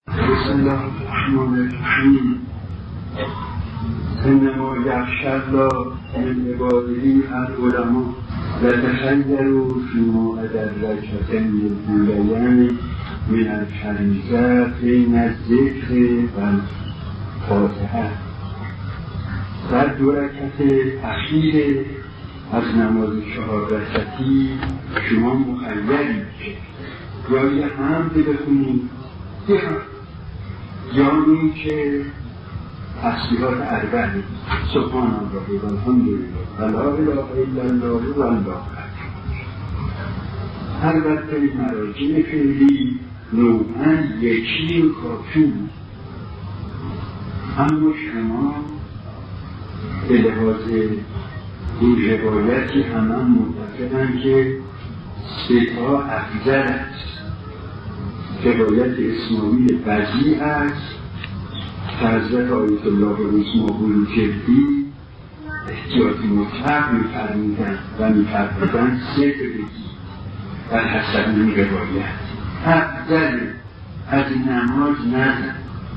بسم الله الرحمن الرحیم. انما یخشی الله من عباده العلماء یتخیروا فیما ادرکت من البیان من الفریضة بین الذکر و الفاتحه. در دو رکعت اخیر از نماز 4 رکعتی شما مخیرید که یا یه حمد بخونید یا این که تسبیحات اربع سبحان الله و الحمدلله و لا اله الا الله و الله اکبر. البته مراجع فعلی نوعاً یکی و کافی، اما شما به لحاظ این روایتی همه متفقن که ستا افضل است. روایت اسماعیل وضیع است که حضرت آیت الله رسماهول جدی احتیاط مطلق می‌فرمودند و می‌فرمودند سه بگی و حسب این روایت افضل از نماز نزن.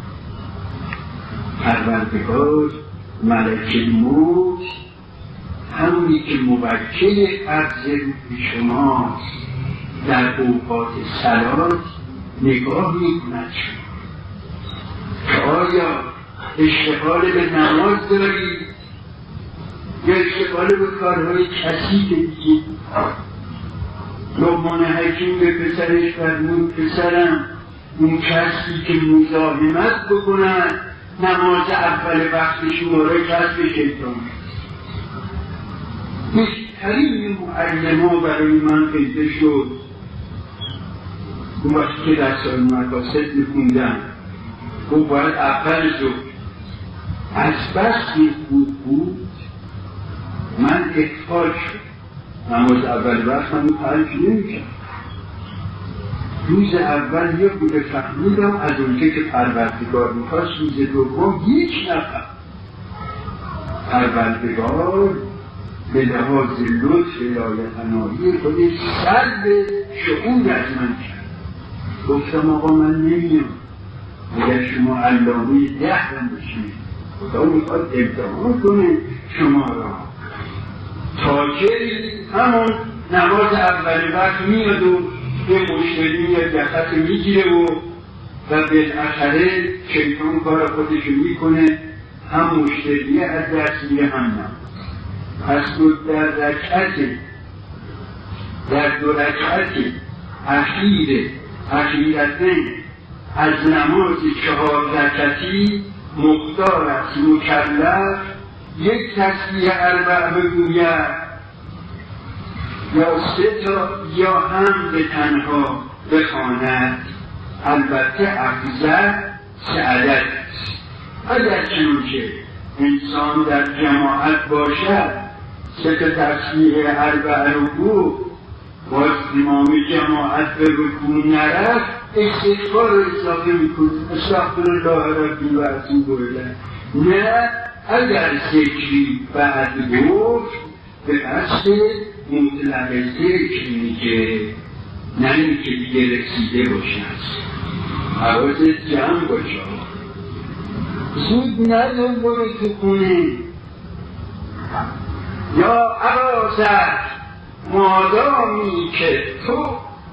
پروردگار ملک موت همونی که موکل قبض روح شماست در اوقات صلات نگاه میکند که آیا اشتغال به نماز دارید یا اشتغال به کارهای کثیف دیگه. لقمان حکیم به پسرش فرمود پسرم اون کسی که مزاحمت بکنن نماز اول وقت شماره کسب شیطان. بهترین معلم‌ها برای من پیدا شد اون وقتی که در سال مقاصد می‌خوندم گفت باید اول زود از بس که بود من اطفال شد نماز اول وقت من پرش نمی‌کرد. روز اول یه بوده فهمیدم از اونجا که پروردگار می‌خواست روز دوم هیچ نفر پروردگار به لحاظ لطف لایتناهی خودش سلب شعور از من کرد. گفتم آقا من نمیام اگر شما علامه 10 بشید خدا میخواد امتحان کنه شما را. تاجری همون نماز اول وقت میاد و یه مشتری یا دقت میگیره و بالاخره شیطان کار خودشو میکنه، هم مشتری از دست میره هم نماز. پس در دو رکعت اخیرتین از نماز 4 رکعتی مختار است مکلف یک تسبیح اربع بگوید یا 3 تا یا هم به تنها بخواند. البته افضل 3 عدد است. اگر چنانچه انسان در جماعت باشد 3 تا تسبیح اربع رو گفت باز امام جماعت به رکوع نرفت استغفار رو اضافه میکنه استغفرالله ربی و اتوب الیه. نه اگر ذکری بعد گفت به قصد مطلق ذکر میگه، نه اینکه دیگه رسیده باشه حواست جمع باشه. زود ندون برو تو خونه یا عرازت مادامی که تو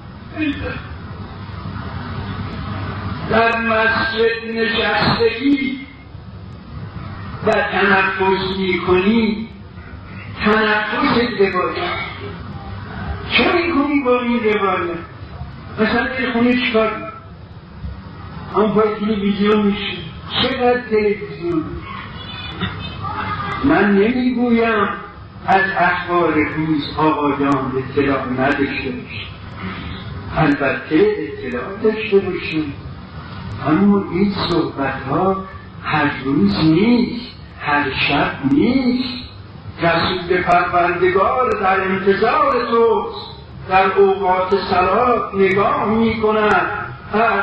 در مسجد نشستگی و تنفس میکنی تنفست بباید. چه میکنی با این روایت؟ مثلا این خونه چکار هم پای تلویزیون میشه. چقدر تلویزیون؟ من نمیگویم از اخبار روز آقایان اطلاع نداشته باشیم، البته اطلاع داشته باشیم، اما این صحبت ها هر روز نیست، هر شب نیست. رسول پروردگار در انتظار توست، در اوقات صلات نگاه می کند از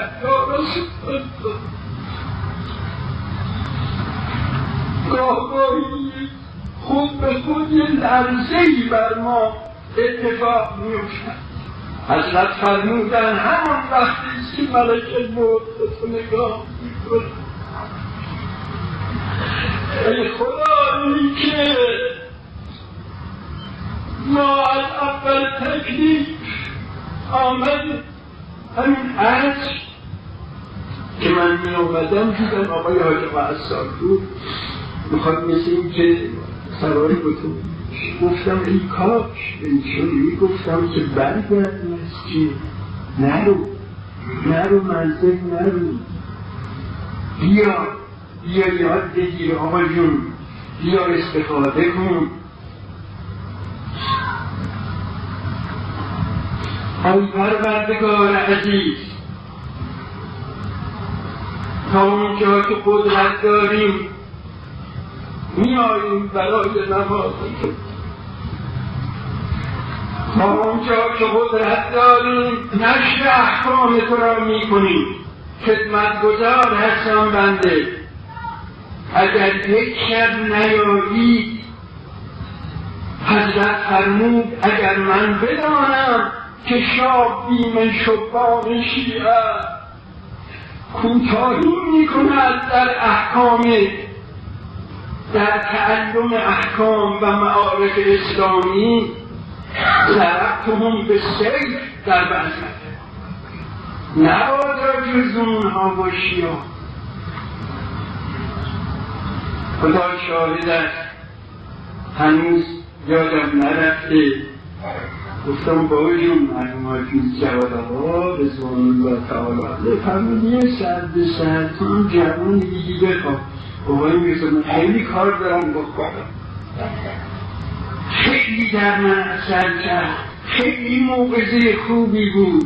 گاهی خود به خود یه لرزه‌ای بر ما اتفاق می افتد. حضرت فرمودن همون وقتی که ملک الموت به تو نگاه میکنه ای خدایی که ما از اول تکلیف آمد همین عصر که من می آمدم دیدم آقای حاج معصار بود میخواد مثل این که سواری بتون گفتم ای کاش ایشون میگفتم که برگرد مسجد نرو منزل نرو بیا یاد بگیر آقا جون بیا استفاده کن ای پروردگار عزیز تا اونجا که قدرت داریم میاییم برای نماز تا اونجا که قدرت داریم نشر احکام تو را میکنیم خدمتگزار هستم بنده اگر یک شب نیایی حضرت فرمود اگر من بدانم که شابی من شبان شیعه کوتاهی میکند در احکام در تعلم احکام و معارف اسلامی ضربتهم به سیف در بزمت نبادا جز اونها باشی خدا شاهد است هنوز یادم نرفته گفتم بابا جون مرحوم جواد آقا رضوان الله تعالی فرمودیه سرد سرطان جوان دیگه بخواب بابایی میگفتم خیلی کار دارم بکنم خیلی در من اثر کرد خیلی موعظه خوبی بود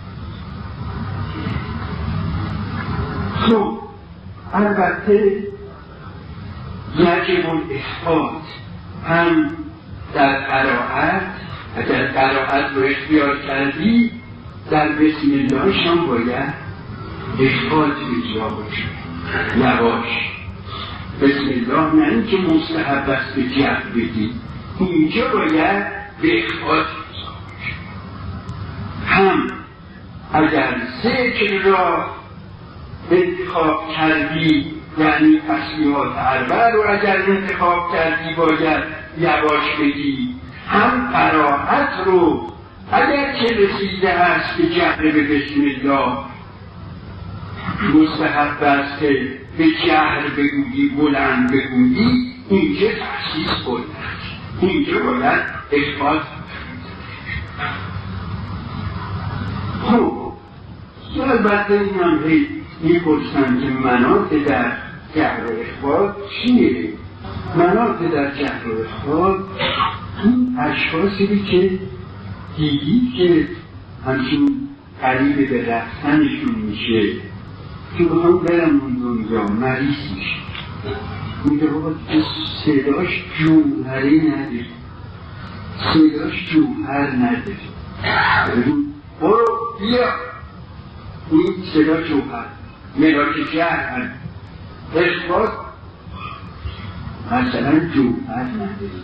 خب البته یجب الاثبات هم در قرائت اگر قرائت رو اختیار کردی در بسم الله شان باید اثبات اجرا باشه یواش بسم الله نه اینکه مستحب است به جهر بدی اینجا باید به اثبات اجرا باشه هم اگر ذکر را انتخاب کردی یعنی تسبیحات اربع رو اگر انتخاب کردی باید یواش بگی هم قرائت رو اگر که رسیده است که جهر به بسم الله مستحب است که به جهر بگویی بلند بگویی اینجا تخصیص باید اینجا باید اثبات خب البته این هم میپرسن که مناط در جهر و اخبار چیه؟ مناط در جهر و اخبار این اشخاصی که دیدی که همچین قریب به رفتنشون میشه که بخوام برم اون دنیا مریض میشه میگه بابا صداش جوهری نداره صداش جوهر نداره برو بیا این صدا جوهر ملاک جهر اثبات مثلا جوهر نداره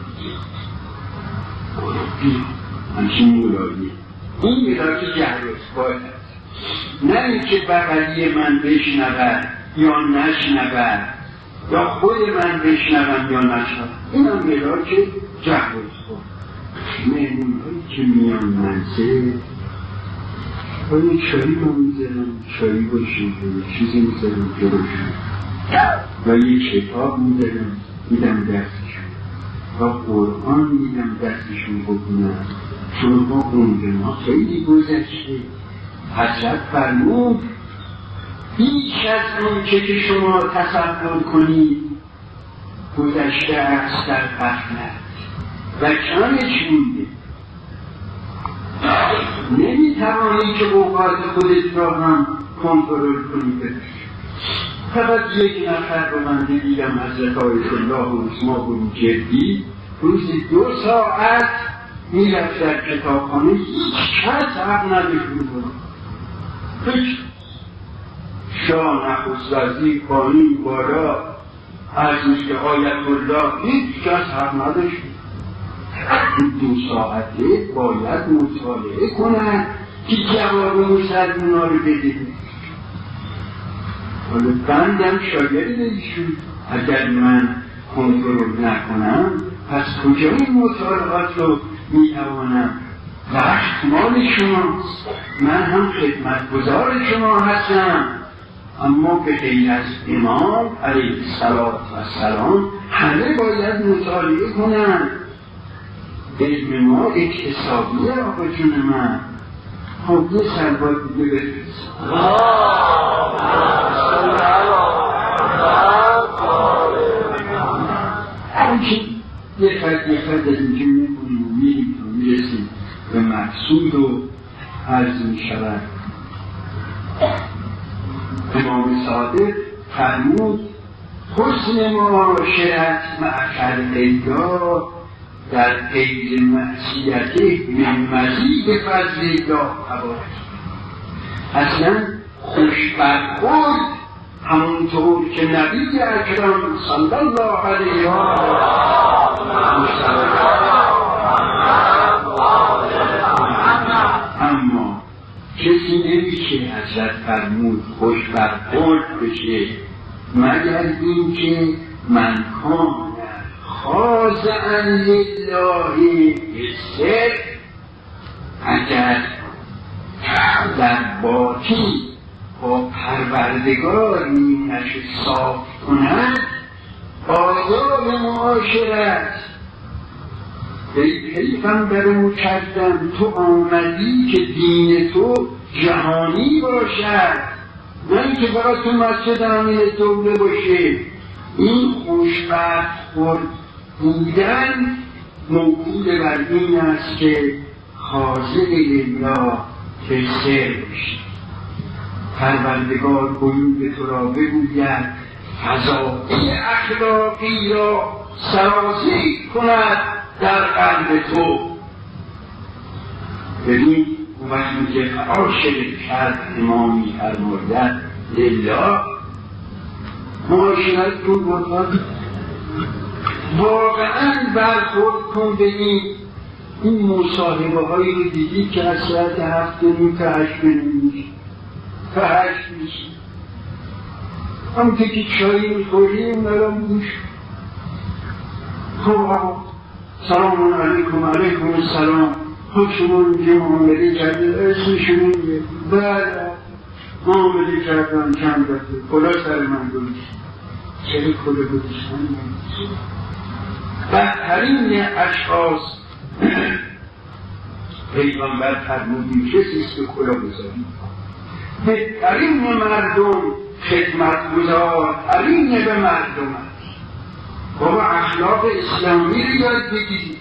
همچین مولایی این ملاک جهر اثبات هست نه اینکه بغلی من بشنود یا نشنود یا خود من بشنوم یا نشنوم این هم ملاک جهر اثبات مهمون هایی که میان منزل باید چایی رو میزنم چایی باشیم چیزی میزنم جلوشون و یه کتاب میزنم میدم دستشون و قرآن میدم دستشون بکنم چون ما عمر ما خیلی گذشته حضرت فرمود بیش از اون که شما تصور کنید گذشته است در غفلت و کمش مونده نمیتوانی که اوقات خودت را هم کنترل کنی فقط یک نفر رو من دیدم حضرت آیت الله و اسما بروجردی روزی 2 ساعت میرفت در کتابخانه هیچ کس حق نداشت هیچ شاه نخست وزیر قانون بالا از میشه آیت الله هیچ کس حق نداشت 2 ساعته باید مطالعه کنن که جواب مسلمان ها رو بده. حالا بندم شاگرد ایشون، اگر من کنترل نکنم پس کجا این مطالعات رو میتوانم؟ وقت مال شماست، من هم خدمتگزار شما هستم، اما به غیر از امام علیه السلام همه باید مطالعه کنن. علم ما اکتسابیه آقا جون من. خب یه سلوات دیگه بفرست. همچین یه خط از اینجا میکنیم و میریم تا میرسیم به مقصود و عرض میشود. امام صادق فرمود حسن معاشرت مع خلق‌الله در قید معصیته من مزید فضل الله تبارک. اصلا خوش برخورد همونطور که نبی اکرم صلی الله علیه و اما کسی نمیشه حضرت فرمود خوش برخورد بشه مگر اینکه من کان خاضعا لله بالسر، اگر در باطن با پروردگار نیمش صاف کند آداب معاشرت. ای پیغمبر مکرم تو آمدی که دین تو جهانی باشد، نه که فقط تو مسجد امین دوله باشه. این خوشبخت بودن موجود بر این است که خاضع لله که سر باشی. پروردگار قیوب تو را بگوید، فضائل اخلاقی را سرازیر کند در قلب تو. ببین اون وقتی که عاشق کرد امامی فرمودن لله معاشرت کن واقعا برخورد کن. ببین این مصاحبه هایی رو دیدی که از ساعت 7:30 تا 8 میشه تا 8 میشه، همونطور که چایی میخوریم نرم گوش خب سلام علیکم. علیکم السلام. خود شما اینجا معامله کرده اسمشون میگه بله معامله کردم چند دفعه کلا سر من گذاشت. چرا کلا گذاشتن؟ بدترین اشخاص پیغمبر فرمودی کسیست که کلا گذاری. بهترین مردم خدمتگزارترین به مردم است. بابا اخلاق اسلامی رو یاد بگیرید.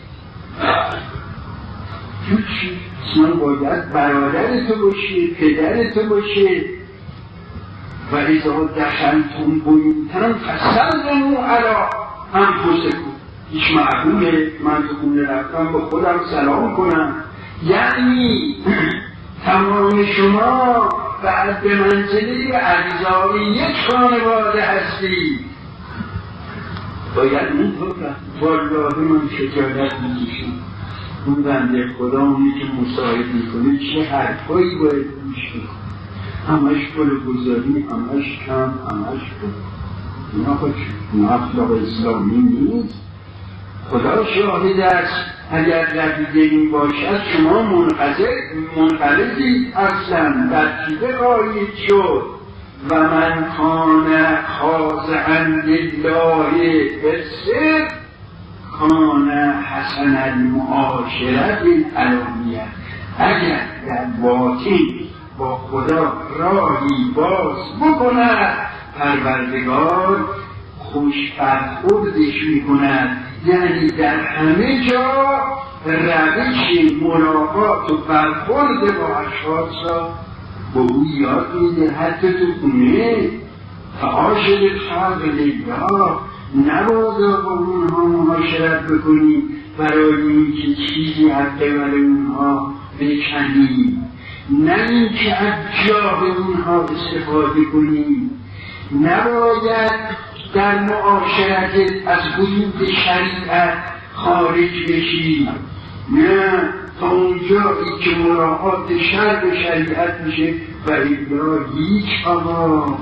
من باید برادر تو باشه، پدر تو باشه. و اذا دخلتم بیوتا فسلموا علی انفسکم. هیچ معقوله من تو خونه رفتم با خودم سلام کنم؟ یعنی تمام شما بعد به منزله اعضای یک خانواده هستی. باید اونطور والله من شجاعت میکشم. اون بنده خدا اونی که مصاحب میکنه چه حرفایی باید گوش میکنه، همش پول گذاری، همش کم، همش پول. اینا اخلاق اسلامی نیست. خدا شاهد است اگر رفیده این باشد شما منقلبید اصلا در چیده قاید شد. و من کان خاضعا لله بالسر کان حسن المعاشرت العالیه. اگر در باطن با خدا راهی باز بکند پروردگار خوش برخوردش میکند. یعنی در همه جا روش ملاقات و برخورد با اشخاص را با او یاد میده. حتی تو خونه عاشق خلق لله نباید با اونها معاشرت بکنی برای اینکه چیزی حتی برای اونها بکنی، نه اینکه از جاه اونها استفاده کنی. نباید در معاشرت از حدود شریعت خارج بشی، نه تا اونجایی که مراعات شرع و شریعت میشه و الا هیچ. آقا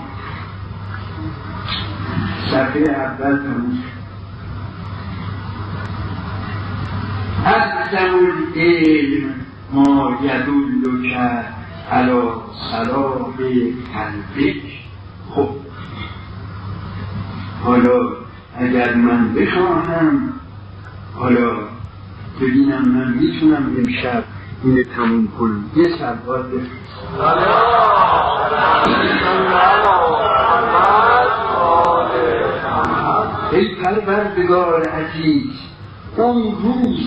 صفحه اول تموم عزم العلم ما یدل کرد علی صلاح قلبک. خب حالا اگر من بخواهم، حالا ببینم من میتونم امشب اینه تموم کنم. یه سلوات ای پروردگار عزیز، اون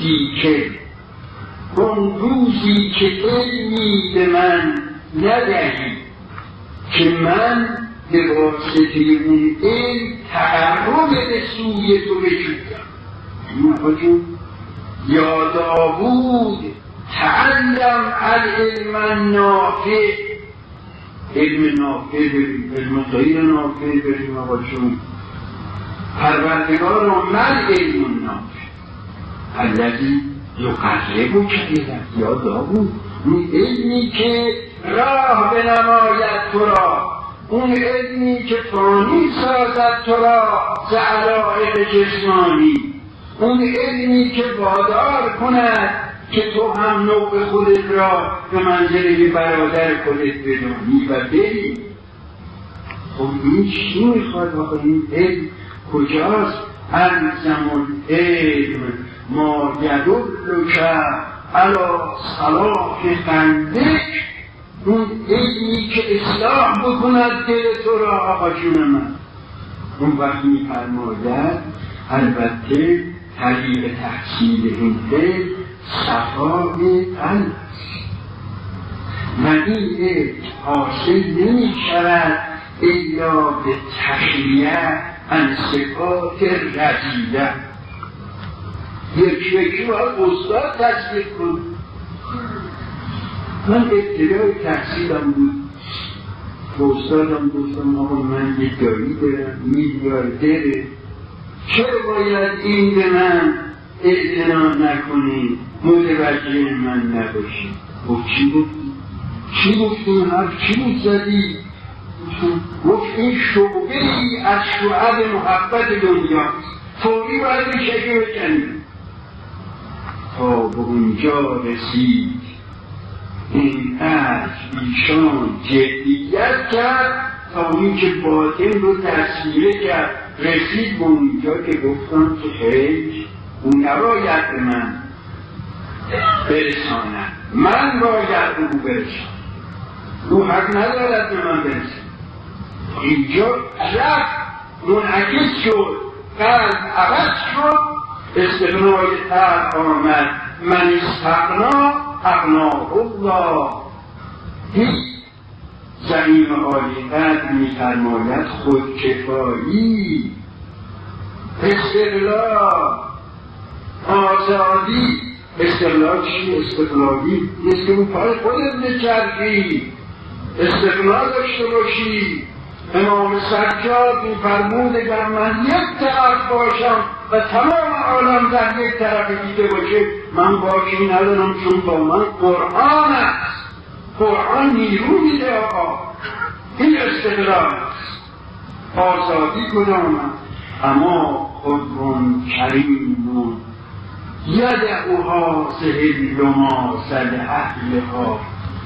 روزی که علمی به من ندهی که من به واسطه اون علم تقرب به سوی تو بجویم. یا داوود تعلم العلم النافع، علم نافع بریم، علم غیر نافع بریم. آقا چون پروردگار من علم نافع الذی یقربک الیه. یا داوود اون علمی که راه بنماید تو را، اون علمی که فانی سازد تو را ز علایق جسمانی، اون علمی که وادار کند که تو هم نوع خودت را به منزله برادر خودت بدانی و بری. خب این چی میخواد؟ آخه این علم کجاست؟ الزم العلم ما یدل کرد علی صلاح قلبک، اون علمی که اصلاح بکند دل تو را. آقا جون من اون وقت میفرماید البته طریق تحصیل این علم صفای قلب است و این علم حاصل نمی شود الا به تخلیه عن صفات رذیله. یکی باید استاد تصدیق کن. من ابتدای تحصیلم بود، به استادم گفتم آقا من یه دایی دارم میلیاردره، چرا باید این به من اعتنا نکنی، متوجه من نباشی؟ گفت چی گفتی؟ چی گفتی؟ چی بود زدی؟ گفت این شعبه‌ای از شعب محبت دنیاست، فوری باید این شکل بکنیم. تا به اونجا رسید این از ایشان جدیت کرد تا اون که باطن رو تصویره کرد، رسید به اونجا که گفتم که خیلی اون نباید به من برساند، من باید به او برسانم، او حق ندارد به من برساند. اینجا رفت منعکس شد، قلب عوض شد، استغنای تر آمد. من استغنا اغناه الله. هیچ زمین عالی قدر می‌فرماید خودکفایی، استقلال، آزادی. استقلال چی؟ استقلالی نیست که اون پای خودت بچرخی، استقلال داشته باشی. امام سجاد می‌فرمود اگر من یک طرف باشم و تمام عالم در یک طرف دیده باشه، من باکی ندارم، چون با من قرآن است. قرآن نیرو میده. آقا این استقلال است. آزادی کدام است؟ اما خودمون کریمون یدعوها سهل لماسل اهلها.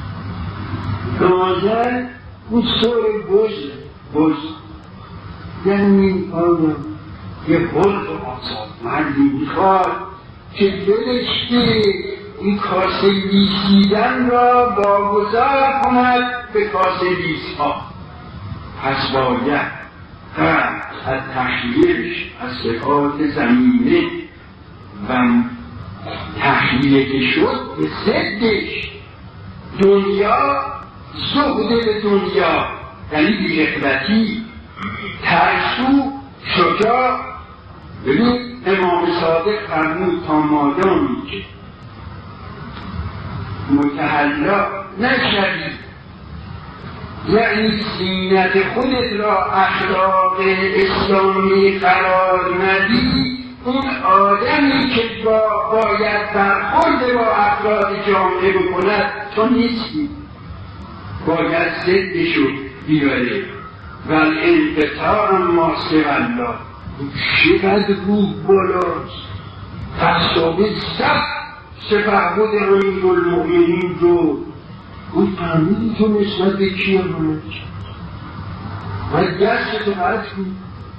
لماسل اون سور بز یعنی آیا یه بز آزاد مردی میخواد که دلش که این کاسه لیسیدن را واگذار کند به کاسه لیسها. پس باید از تخلیهش از صفات زمینه و تخلیه که شد به ضدش دنیا، زهد به دنیا یعنی بی‌رغبتی، ترسو، شجاع. ببین امام صادق فرمود تا مادامی که متحلا نشوی، یعنی زینت خودت را اخلاق اسلامی قرار ندی، اون آدمی که باید برخورد با افراد جامعه بکند تو نیستی، باید ضدشو بیاره. و الانقطاع ما سوی الله، چقدر روح بالاست. تصابه سفهبود امیر المؤمنین رو اون فهمیدی تو نسبت به کی امانت و دست تو قرد کن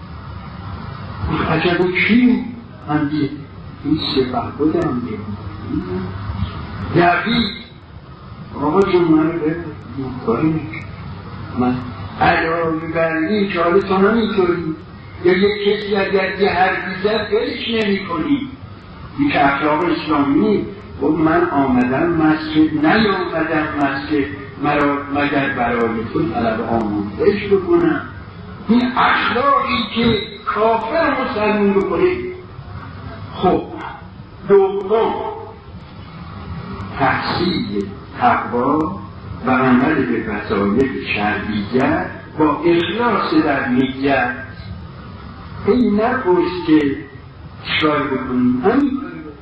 عجب و کی هم دیه این سفهبود امیر المؤمنین دوید آقا جون منو بده این کاری نکن من علاوه بر این که حالا تو نمی‌کنی یا یک کسی اگر یه حرفی زد ولش نمی‌کنی. این که اخلاق اسلامی و من آمدم مسجد نیامدم مسجد مرا مگر برای تو طلب آموزش بکنم. این اخلاقی که کافر مسلمون بکنه. خب دوم تحصیل تقوا و عمل به وسایل شرعیه با اخلاص در نیت. این نپرس که چکار بکنیم، همین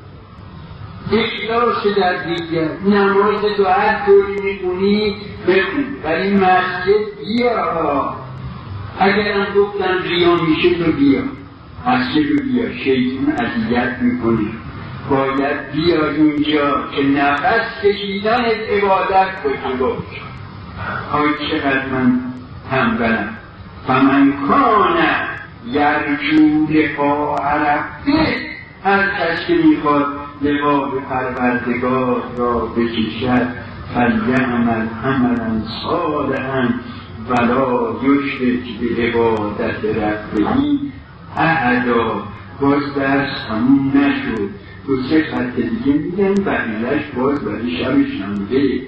اخلاص در نیت. نماز تو هر طوری میکنی بخون، ولی مسجد بیا. اگرم گفتن ریا میشه تو بیا مسجد رو بیا، شیطان اذیت میکنی. باید بیا اینجا که نفس کشیدن عبادت باشه باش. آی چقدر من تنبلم. فمن کان یرجو لقاء ربه، هر کس که میخواد لقاء پروردگار را بچشد فلیعمل عملا صالحا ولا یشرک بعبادت ربه احدا. باز درس تموم نشد، دو سه خط دیگه میگن بقیه‌اش باز برای شب شنبه.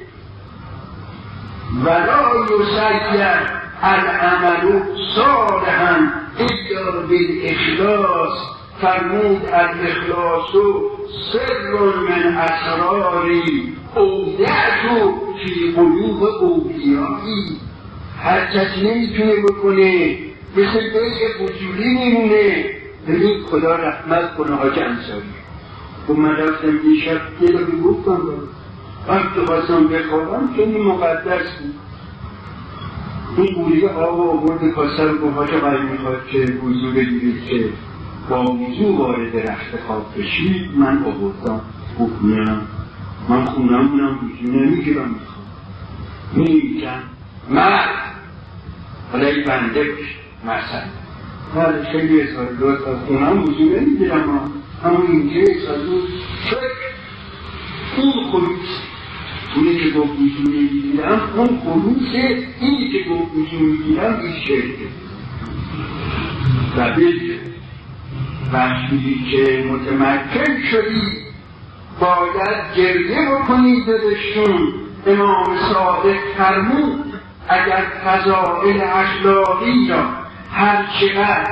ولا یسیر العمل صالحا الا بالاخلاص. فرمود الاخلاص سر من اسراری اودعت فی قلوب اولیایی. هر کسی نمیتونه بکنه، مثل بیت فضولی میمونه. ببین خدا رحمت کنه حاج انصاری. و من رفتم دیشب یه داری گفتم وقتی خواستم بخوابم خیلی مقدس بود. این بولیه آب و آورد کاسه رو گفت حاجا باید میخواد که وضو بگیرید که با وضو وارد رخت خواب بشید. من آوردم گفت نه من خونمونم وضو نمیگیرم میخوام میگم مرد حالا ای بنده باشه مثلا من خیلی اصحال دوست از خونم وضو نمیگیرم همون اینجا اصحال شک این خلوص اونی که گفت وضو نمیگیرم اون خلوصه. اینی که گفت وضو میگیرم این شرکه و بگه وقتی که متمکن شدی باید گریه بکنی دلشون. امام صادق فرمود اگر فضائل اخلاقی را هر چقدر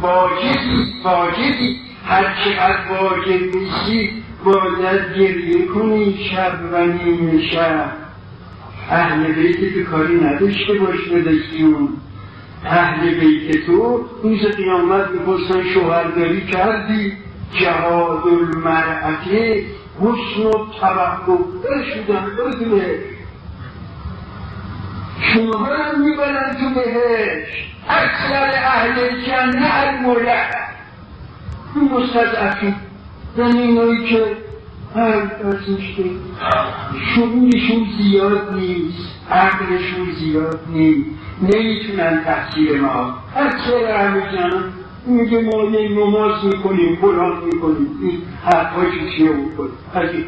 واجبی هر چقدر واجب نیستی باید گریه کنی شب و نیم شب. اهل بیت که کاری نداشته باش بدستون. اهل بیت تو روز قیامت میپرسن شوهرداری کردی؟ جهاد المرأة حسن و توقع شدن بدونه شما هم میبرن تو بهش. اکثر اهل جنه الملع این مستضعفی یعنی اینایی که هر ازشته شعورشون زیاد نیست، عقلشون زیاد نیست، نمیتونن تحصیل ما. اکثر اهل جنه میگه ما یه نماز میکنیم قرآن میکنیم این حرفاشو چیه بکنیم عجیب.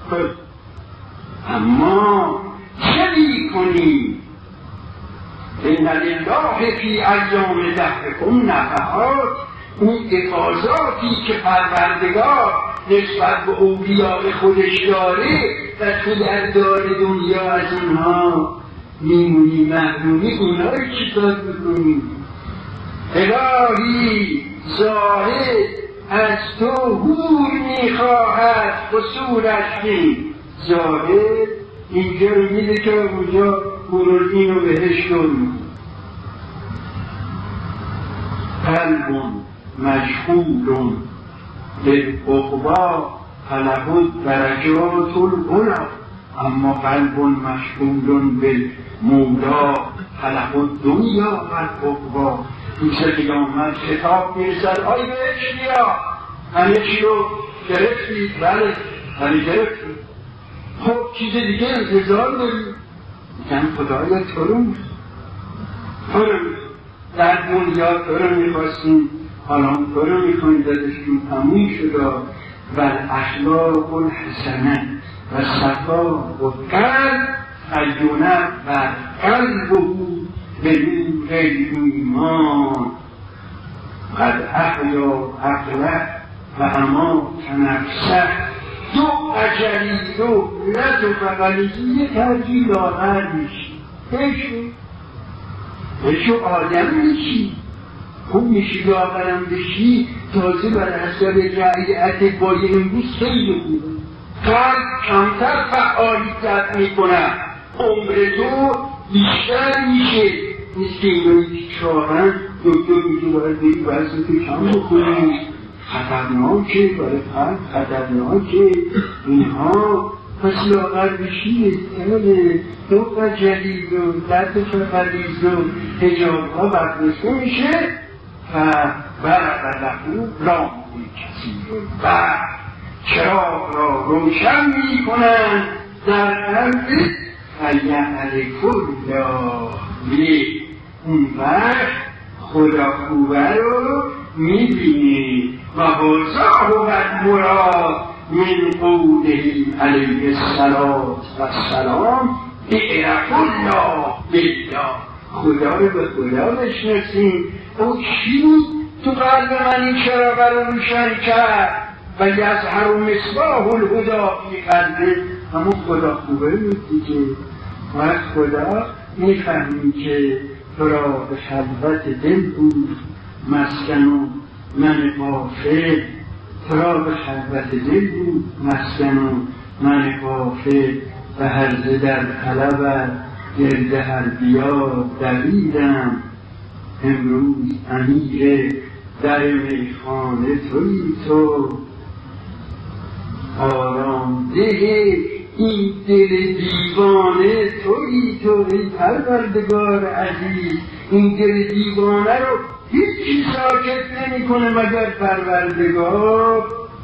اما چه میکنیم؟ این الله فی ایام دهرکم نفحات. اون افاظاتی که پروردگار نسبت به اولیاء خودش داره و تو در دار دنیا از اونها میمونی محرومی. اونها رو چی کار بکنیم؟ الهی زاهد از تو هور میخواهد قصورش می. زاهد اینجا رو میده که اونجا هورالدین رو بهش کن. قلبون مشغولون بالعقبا فله درجات العلا اما قلب مشغول بالمولا فله الدنیا والعقبا. دوست دیگه آمد کتاب میرسد آی بهش بیا همه چی رو گرفتید؟ بله ولی گرفتید. خب چیز دیگه انتظار داریم؟ میگن خدایا تو رو در دنیا تو رو میخواستیم حالا تو رو میخوایم دادشون تموم شده و اخلاق الحسنه و صفا و قلب ایونه و قلب بود به نور ایمان قد احیا عقله و اما نفسه دو اجلی دو لط و فقلیزی یه ترجیح لاغر میشی بشو آدم میشی خوب میشی لاغرم بشی تازه بر حسب رعیت با امروز خیلی خوبه قلب کمتر فعالیت میکنه عمر تو بیشتر میشه نیست که اینایی که چارن دکتر میگه باید بری وزن کم بکنی خطرناکه برای قلب خطرناکه اینها پس لاغر بشی احتمال دو جلیل و درد فقلیز و حجاب ها برداشته میشه و برقلقو رام کسی و چراغ را روشن میکنن در قلب فیعل کلا اون وقت خدا خوبه رو میبینی و بازا و مراد من قوله علیه السلام اعرف الله بالله خدا رو به خدا بشناسیم. او چی تو قلب من این چراغ رو روشن کرد و یظهر مصباح الهدی فی قلبه همون خدا خوبه میدی که وقت خدا میفهمی که تو را به خلوت دل بود مسکن و من غافل تو را به خلوت دل بود مسکن و من غافل و هرزه در طلبت گرد هر بیا دویدم امروز امیر در میخانه توی تو آرام ده این دل دیوانه توی تو ای پروردگار عزیز این دل دیوانه رو هیچی ساکت نمی کنه مگر پروردگار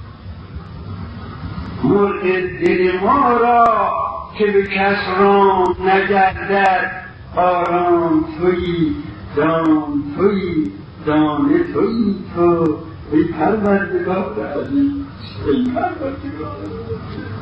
مرغ دل ما را که به کس رام نگردد آرام توی دام توی دانه توی تو ای پروردگار عزیز ای پروردگار